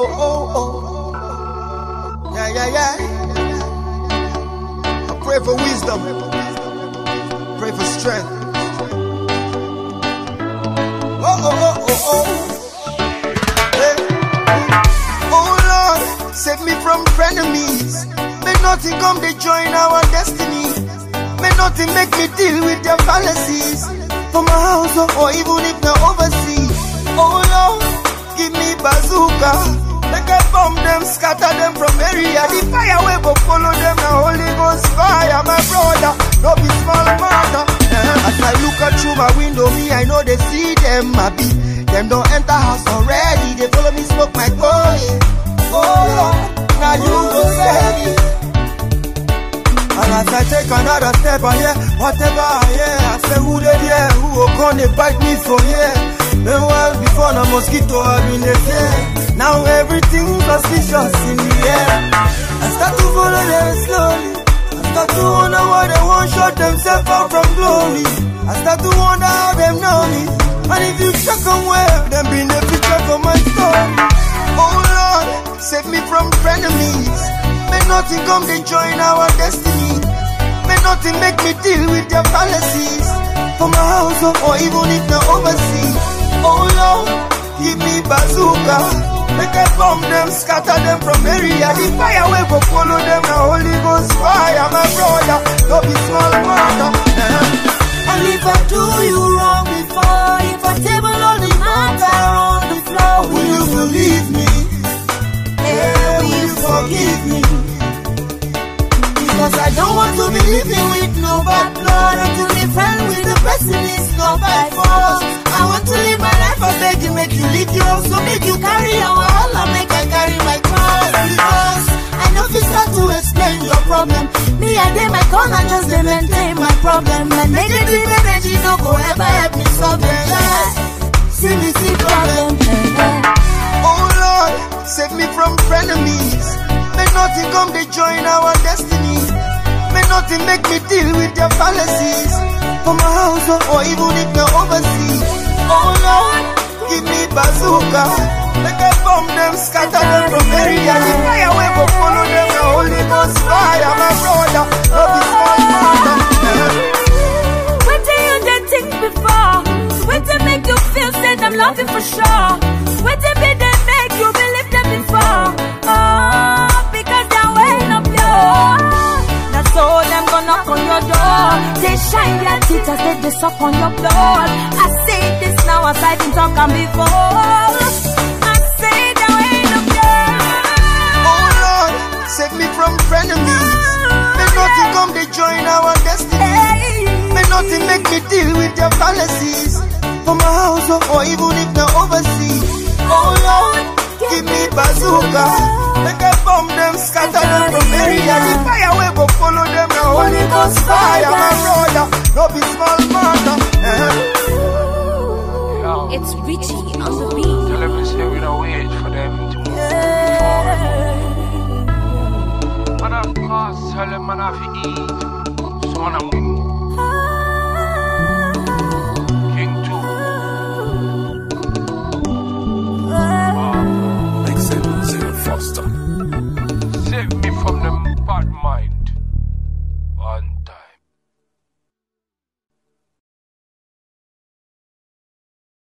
Yeah. I pray for wisdom, pray for strength. Hey. Oh Lord, save me from frenemies. May nothing come to join our destiny. May nothing make me deal with their fallacies. For my house or even if they're overseas. Oh Lord, give me bazooka. Make I bomb them, scatter them from area. The fire will go follow them. The Holy Ghost fire, my brother. No be small matter. As I look out through my window, me I know they see them. I be them don't enter house already. They follow me smoke my coin. Oh Lord, now you go save me. And as I take another step, I hear whatever I hear. I say who they there, who will come they bite me for here. Meanwhile before the mosquito I've been there. Now everything's suspicious in the air. I start to follow them slowly. I start to wonder why they won't shut themselves out from glory. I start to wonder how them know me. And if you check on where, them been the picture for my story. Oh Lord, save me from frenemies. May nothing come to join our destiny. May nothing make me deal with their fallacies. For my house or even if they're overseas. Oh Lord, give me bazooka. Make I bomb them, scatter them from area. The fire will go follow them. The Holy Ghost fire, my brother. Don't be small matter. And if I do you wrong before, if I table only matter on the floor, will you believe me? Yeah, will you forgive me? Because I don't want to be living with no bad blood. And to be friends with the person is not by force. I want to live my life, I beg you, make you live yours. So make you carry your wall, I make I carry my cross. Because I know if you start to explain your problem, me I did my corner just to maintain my problem. And negative energy no go ever help me solve your life. See me see problem. Oh Lord, save me from frenemies. May nothing come to join our destiny. May nothing make me deal with their fallacies. For my house or even if they're overseas. Oh Lord, give me bazooka. Make I bomb them, scatter them from area. The fire will go follow them. The Holy Ghost fire, my brother. Don't be small matter. What do you did think before? What to make you feel said I'm loving for sure? What to be they make you believe them before? Oh, because they're weighing up your. That's all them gonna knock on your door. They shine their teeth as they suck on your blood. I say this now as I didn't talk on before. I say they're weighing up your. Oh Lord, save me from frenemies. May nothing come to join our destiny. May nothing make me deal with their fallacies. For my house or even if they're overseas. Oh Lord, give me bazooka. Make I bomb them, scatter them from area. The fire will go follow them. The Holy Ghost fire, my brother. No be small matter. It's Richie on the beat. Tell them it's here, we don't wait for them to move forward. Man, of course, tell them man have to eat. So man, I'm